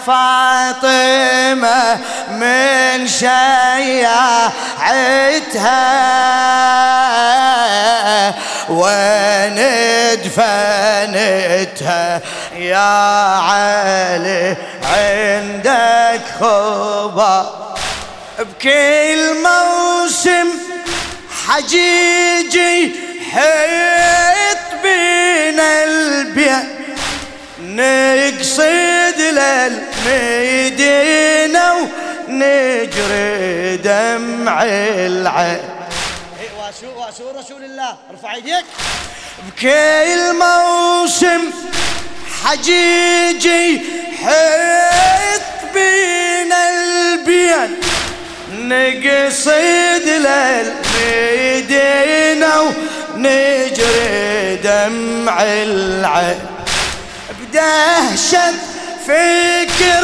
فاطمة من شيعتها وين دفنتها يا علي عندك خبر بكل موسم حجيجي حيط بين البيت نقصد للمدينة ونجري دمع العين واسو رسول الله ارفع يديك بكل موسم حجيجي حيط بين البيت نقصد للمدينة ونجري دمع العين بدهشة فكر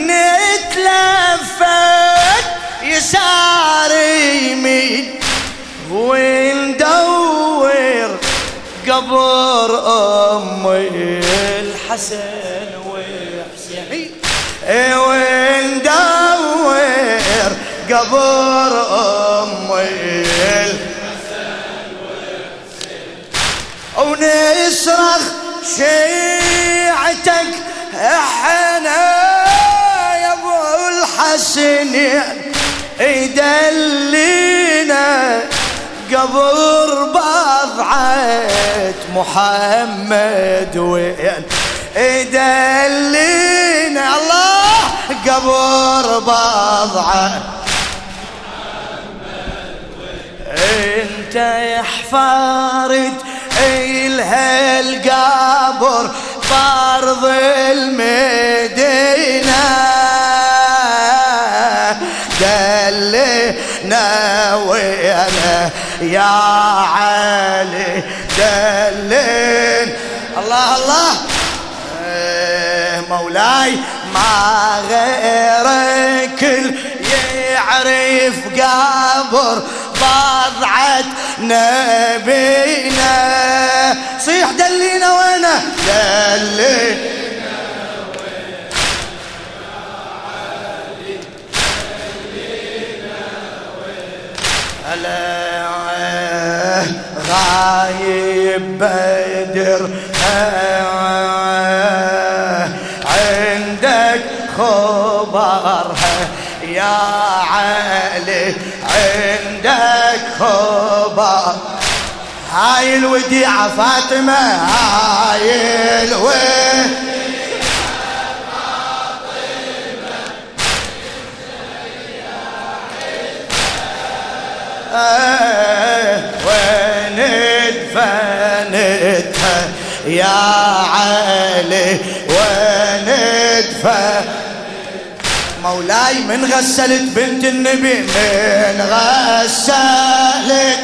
نتلفت يسار يمين وندور قبر أمي الحسن وحسين وندور قبر أمي الحسن وحسين ونصرخ شيعتك احنا يا ابو الحسنين يدلينا قبر بضعة محمد وين يدلينا الله قبر بضعة انت يا حفارد إلها القبر بارض المدينة دلنا ويانا يا علي دلنا الله الله مولاي ما غيرك يعرف قبر بضعة نبينا صيح دلينا وانا دلينا هلا غايب بدر عندك خبرها يا علي عندك خبر هاي الوديعة فاطمة هاي الوديعة فاطمة وين دفنتها يا علي وين دفنتها مولاي من غسلت بنت النبي من غسلت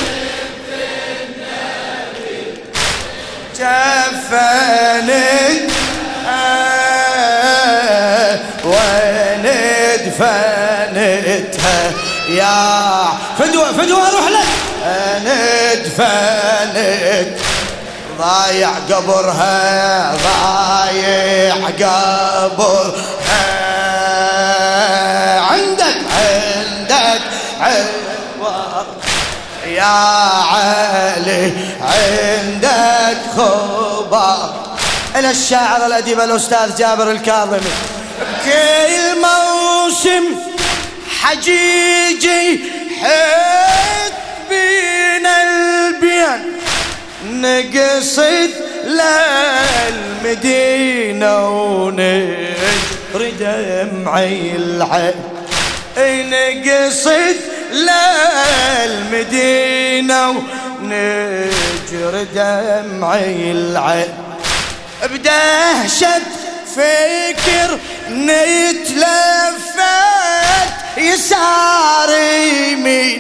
جفنت وين دفنتها يا فدوة روح لك دفنت ضايع قبرها ضايع قبرها عندك عوار يا علي عندك خبر إلى الشاعر الأديب الأستاذ جابر الكاظمي بكل موسم حجيجي حيط بين البيان نقصد للمدينة ونجري دمعي العين نقصد للمدينة ونجري دمعي العين بدهشة فكر نتلفت يسار يمين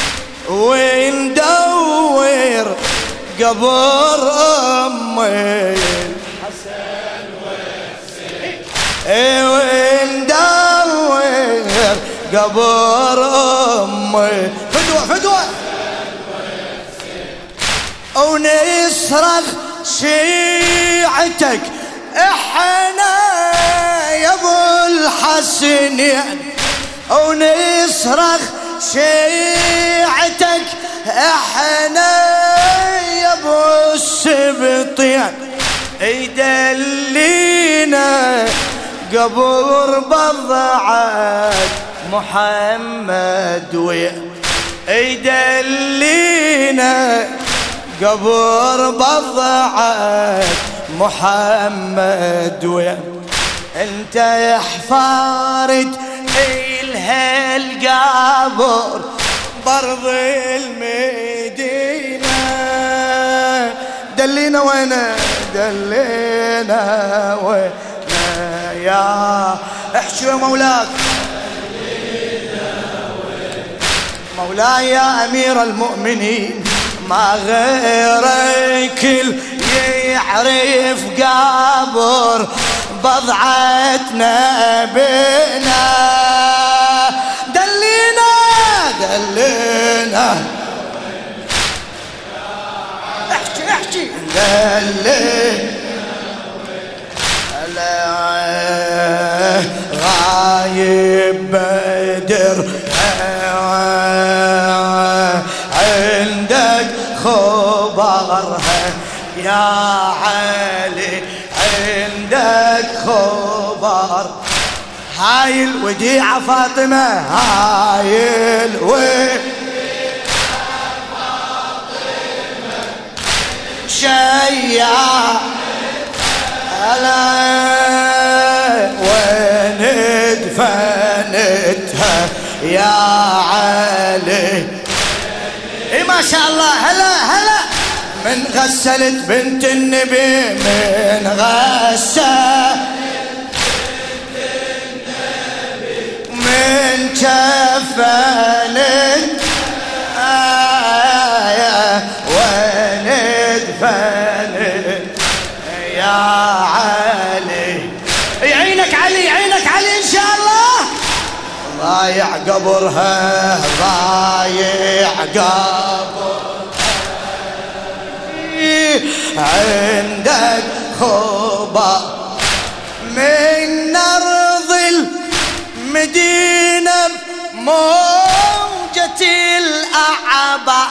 وندور قبر أمي الحسن وحسين وندور قبر أمي فدوة ونصرخ شيعتك احنا يا ابو الحسنين ونصرخ شيعتك احنا يا ابو السبطين يدلينا قبر بضعة محمد يدلينا قبر بضعة محمد انت يا حفارة إلها القبر برض المدينة دلينا وين دلينا وين يا احشي مولاك مولاي يا أمير المؤمنين ما غيرك يعرف قبر بضعتنا بنا دلينا احكي غايب بدر عندك خبرها يا علي عندك خبر هاي الوديعة فاطمة هاي الوديعة فاطمة شيع وين دفنتها يا علي اي ما شاء الله هلا من غسلت بنت النبي من غسلت من كفنت وين دفنت يا علي عينك علي ان شاء الله ضايع قبرها ضايع قبرها عندك خبر من أرض المدينة موجة الأعباء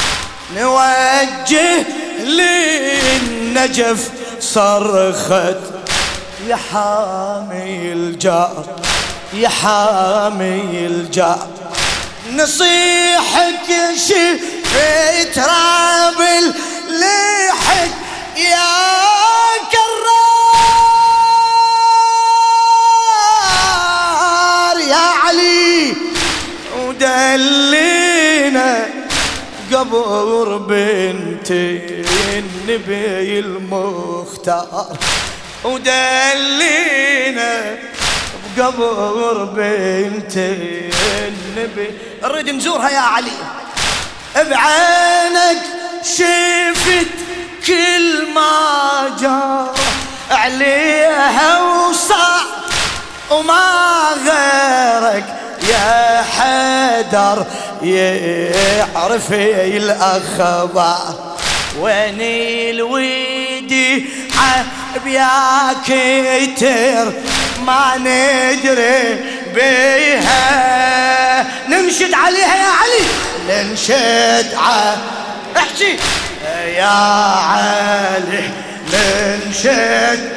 نوجه للنجف صرخت يا حامي الجار يا حامي الجار نصيحك في تراب اللحد يا كرار يا علي ودلينا قبر بنت النبي المختار ودلينا بقبر بنت النبي نريد نزورها يا علي بعينك شفت كل ما جرى عليها وصار وما غيرك يا حدر يعرف الأخبار وين الويدي بيا كتير ما ندري بيها ننشد عليها يا علي ننشد احكي يا علي ننشد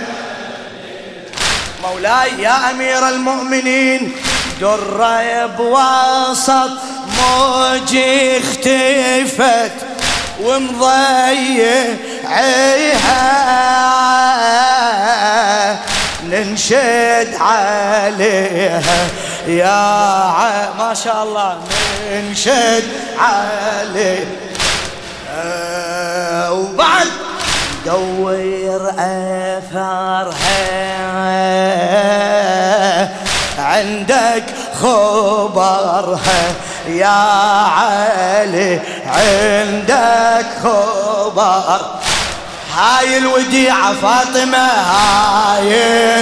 مولاي يا أمير المؤمنين درة بوسط موجي اختفت ومضيعيها ننشد عليها يا ما شاء الله ننشد عليها وبعد دور أثرها عندك خبرها يا علي عندك خبر هاي الوديعة فاطمة هاي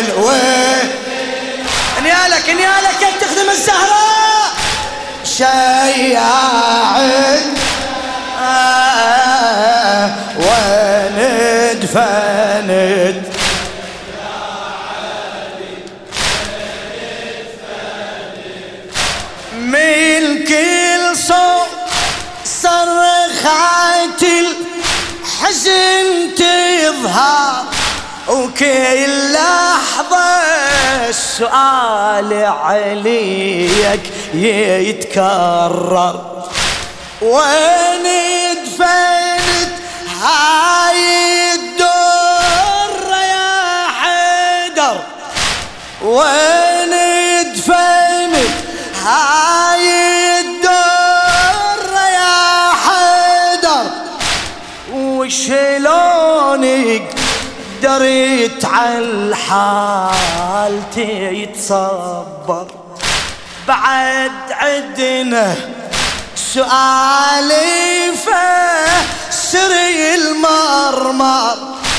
نيالك تخدم الزهراء شيعت وين دفنت حزن تظهر وكل لحظة السؤال عليك يتكرر. وين دفنت هاي الدرة يا حيدر؟ وين دفنت هاي الدرة يا حيدر؟ وشلونك دريت عالحال تتصبر؟ بعد عدنا سؤالي فسر المرمر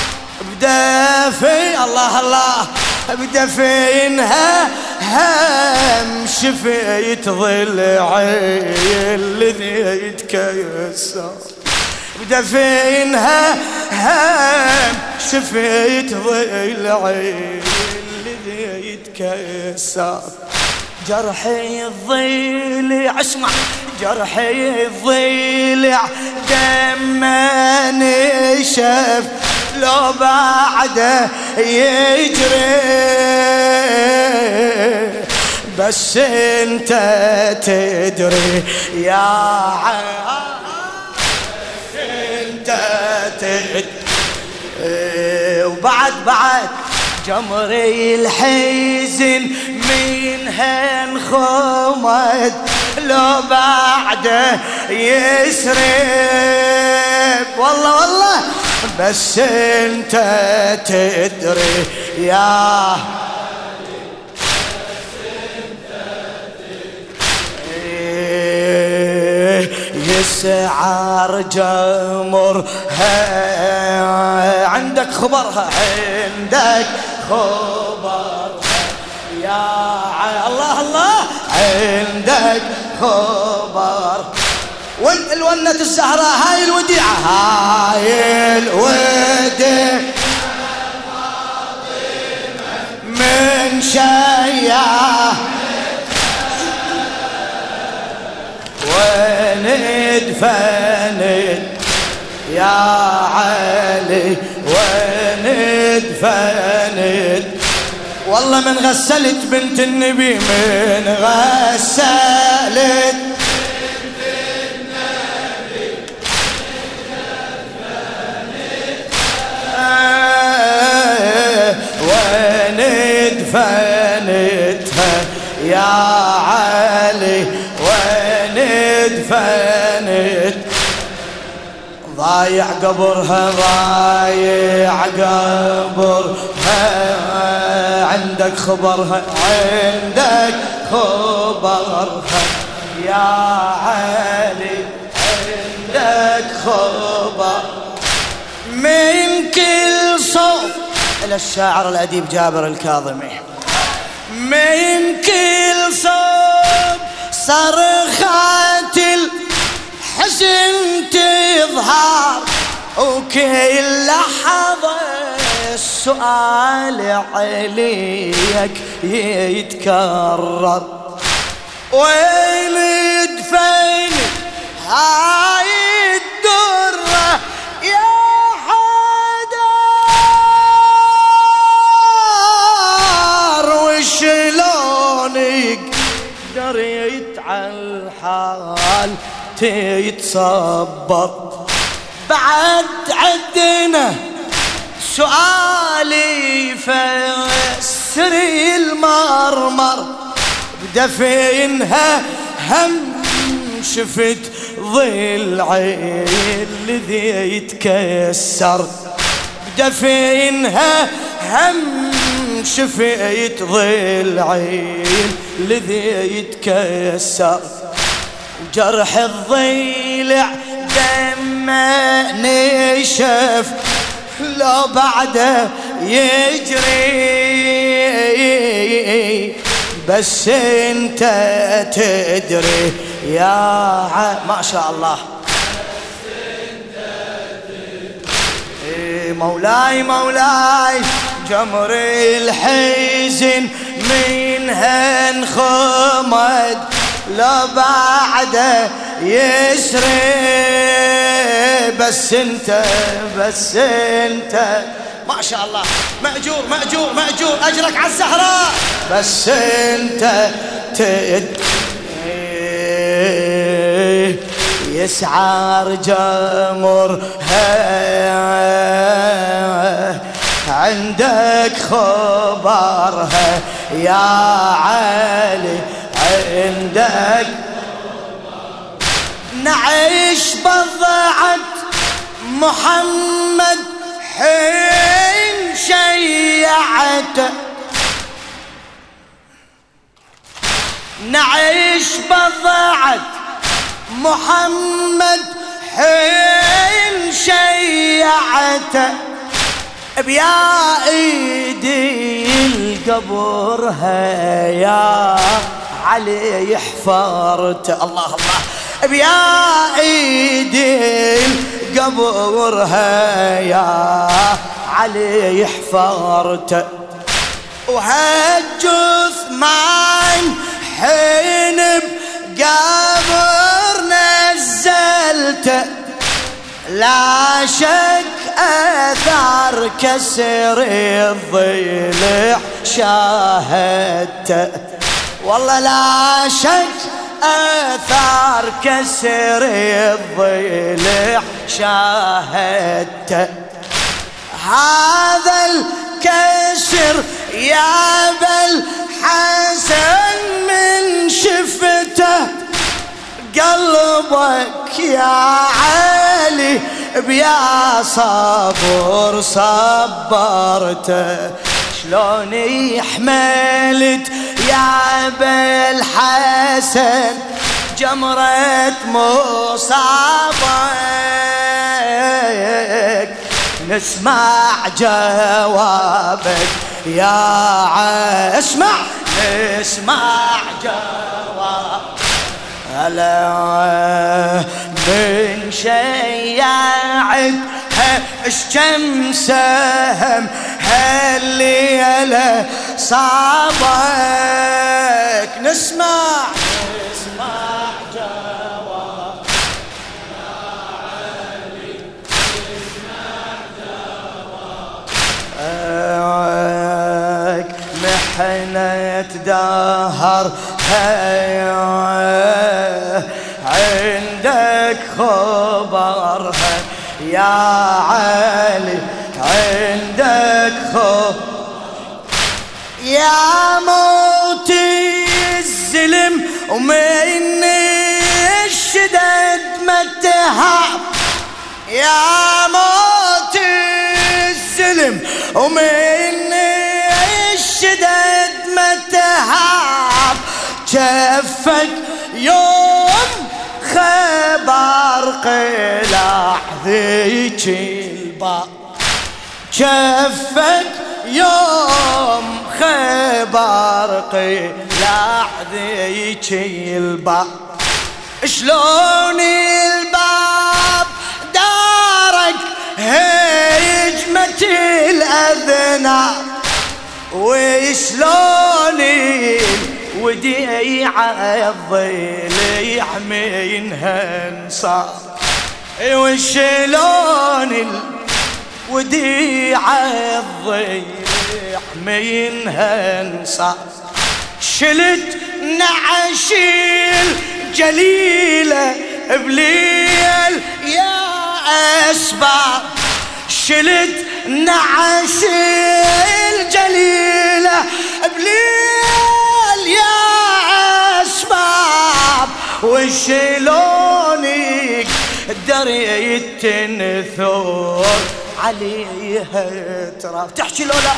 بدفن الله الله بدفنها هم شفيت ضلعي الذي يتكسر. بدفنها هم شفيت ضلعي الذي يتكسر. جرحي الضلع اسمع جرحي الضلع دمه نشف لو بعده يجري. بس انت تدري يا انت تدري. وبعد جمري الحزن منها انخمد لو بعده يسرب. والله والله بس انت تدري يا يسعر جمرها عندك خبرها عندك خبرها يا الله الله عندك خبر. الونة الزهراء هاي الوديعة هاي الوديعة من شيعة وين دفنت يا علي وين دفنت؟ والله من غسلت بنت النبي من غسلت بنت النبي وين دفنتها يا علي وين دفنت؟ ضايع قبرها ضايع قبرها عندك خبرها عندك خبرها يا علي عندك خبر. من كل صوت إلى الشاعر الأديب جابر الكاظمي من كل صوت صرخات الحزن تظهر وكل لحظة السؤال عليك يتكرر. وين دفنت هاي الدرة يا حيدر؟ وشلونك دريت عالحال تتصبر؟ بعد عدنا سؤالي فسر المرمر بدفنها هم شفت ضلعي الذي يتكسر. بدفنها هم شفت ضلعي الذي يتكسر. جرح الضلع دمه نشف لو بعده يجري. بس انت تدري يا ما شاء الله. مولاي مولاي جمري الحزن منها انخمد لو بعده يسري بس انت ما شاء الله مأجور أجرك على الزهراء بس انت يسعر جمرها عندك خبرها يا علي عندك نعيش بضعة محمد حين شيعته نعيش بضعة محمد حين شيعته بيا ايدي القبرها يا علي حفرت الله بيا ايدي القبرها يا علي حفرت وهالجثمان حين بقبر نزلته لا شك أثار كسر الضلع شاهدته والله لا شك أثار كسر الضلع شاهدته هذا الكسر يا بالحسن من شفته قلبك يا علي بيا صبر صبرته شلوني حملت يا بالحسن جمرة مصابك نسمع جوابك يا اسمع نسمع جوابك هلا من شيعتها اش كم سهم هالليلة صابك نسمع جواب يا علي نسمع جوابك محنة دهر عندك خبرها يا علي عندك خبر يا موتي الزلم ومني الشدد متهاب يا موتي الزلم ومني الشدد متهاب كفك يوم خبر قلع ذيك الباب كفك يوم خبر قلع ذيك الباب شلون الباب دارك هجمة الأذناب وشلون وديع الضليع منها انصار وشلون وديع الضليع منها انصار شلت نعشيل جليلة بليل يا أسباب شلت نعشيل جليلة بليل يا أسباب وشلونك دريت تنثور عليها تراب تحكي لولا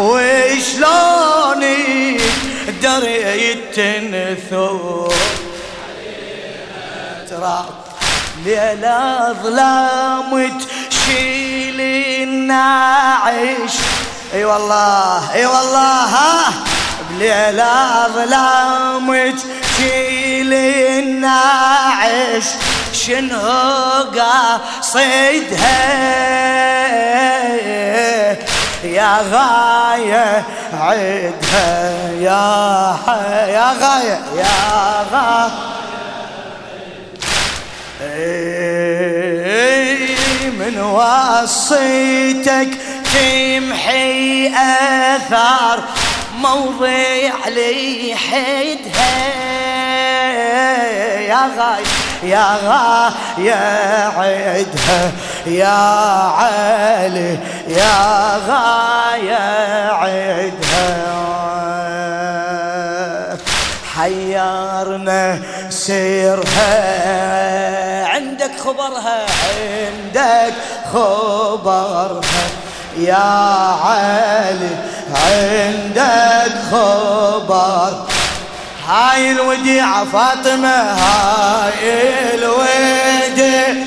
وشلونك دريت تنثور عليها تراب ليلة ظلام تشيل الناعش اي والله ها بليلة ظلام تشيل الناعش شنو قصيدها يا غاية عدها يا غاية من وصيتك تمحي اثار موضع لي حدها يا غاية يا غاية عدها يا علي يا غاية عدها حيرنا سيرها عندك خبرها عندك خبرها يا علي عندك خبر هاي الوديعة فاطمة هاي الوديعة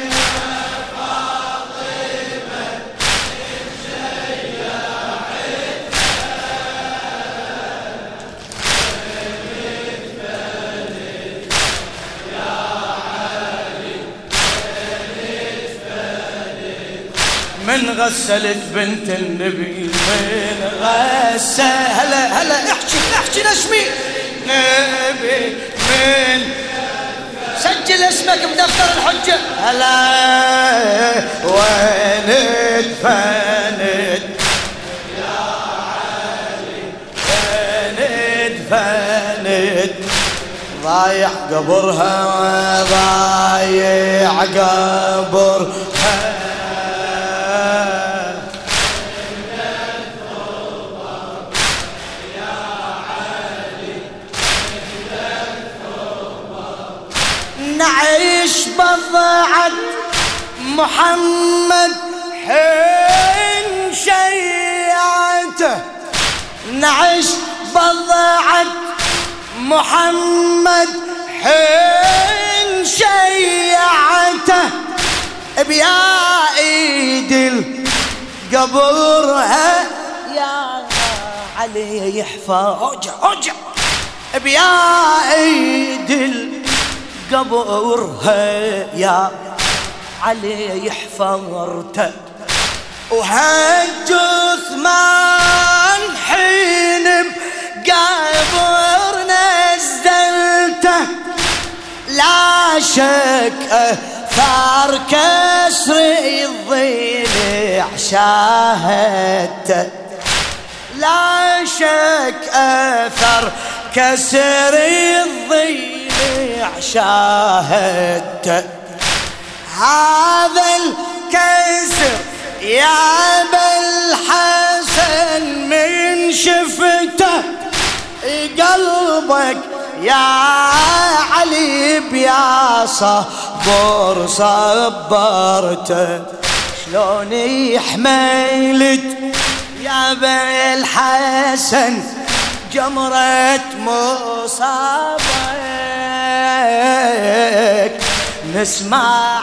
من غسلت بنت النبي من غسل هلا هلا احكي نشمي نبي من سجل اسمك بدفتر الحجة هلا وين ادفنت يا علي وين ادفنت ضايع قبرها ضايع قبرها نعيش بضعة محمد حين شيعته نعيش بضعة محمد حين شيعته بيا ايد القبرها يا علي يحفظ اوجع بيا ايد قبرها يا علي يحفرته وهج عثمان حين بقبر نزلته لا شك اثار كسر الضلع شاهدته لا شك اثر كسر الضلع شاهدت هذا الكسر يا ابا الحسن من شفته قلبك يا علي بيا صبر صبرته شلوني حملت يا ابا الحسن جمرة مصابك نسمع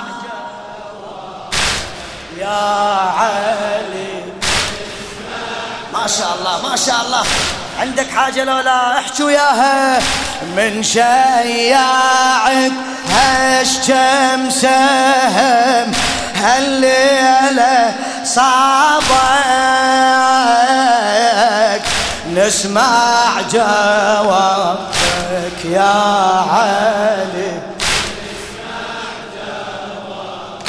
يا علي ما شاء الله ما شاء الله عندك حاجة لولا احكي وياها من شيعت هالشم سهم هالليلة صابك نسمع جوابك يا علي نسمع جوابك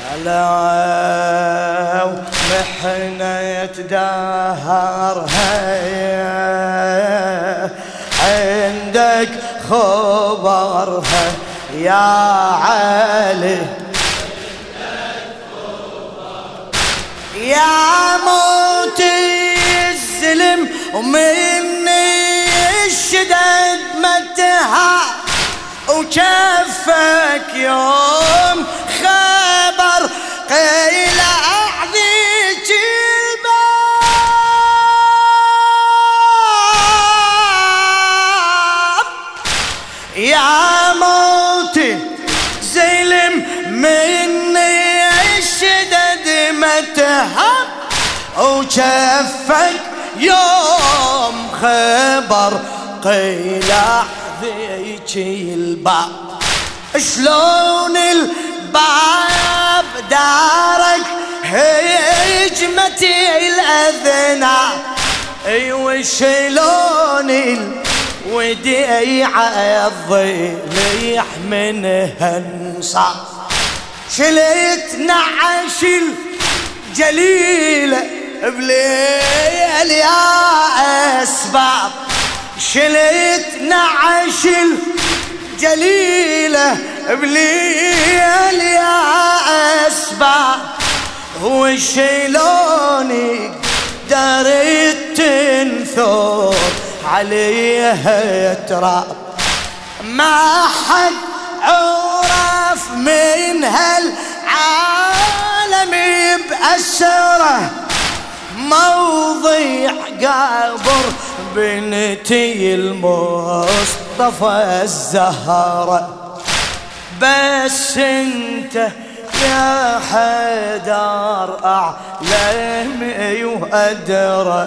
لو محنة يتدهرها عندك خبرها يا علي يا موتي الزلم ومني الشدد متها وشفك يوم خبر قيل أعذيك الباب يا موتي زلم مني الشدد متهب وشفك يوم خبر قيل أعذيك الباب شلون الباب دارك هجمتي الأذنى وشلون الوديعة الضليح منها انصاف شلت نعش الجليلة بليل يا أسباب، شلت نعش الجليلة بليل يا أسباب، وشلوني قدرت تنثر عليها تراب، ما حد عرف من هالعالم بأسره موضع قبر بنتي المصطفى الزهرة. بس انت يا حيدر أعلمي وأدرى،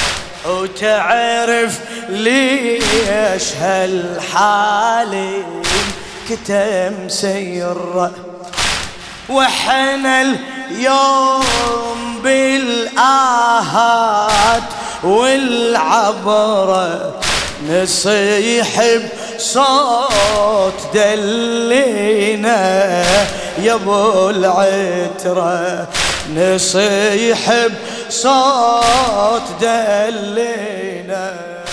وتعرف ليش هالحالي كتم سيره، وحنا اليوم بالآهات والعبرة نصيح بصوت دلينا يا ابو العترة، نصيح بصوت دلينا.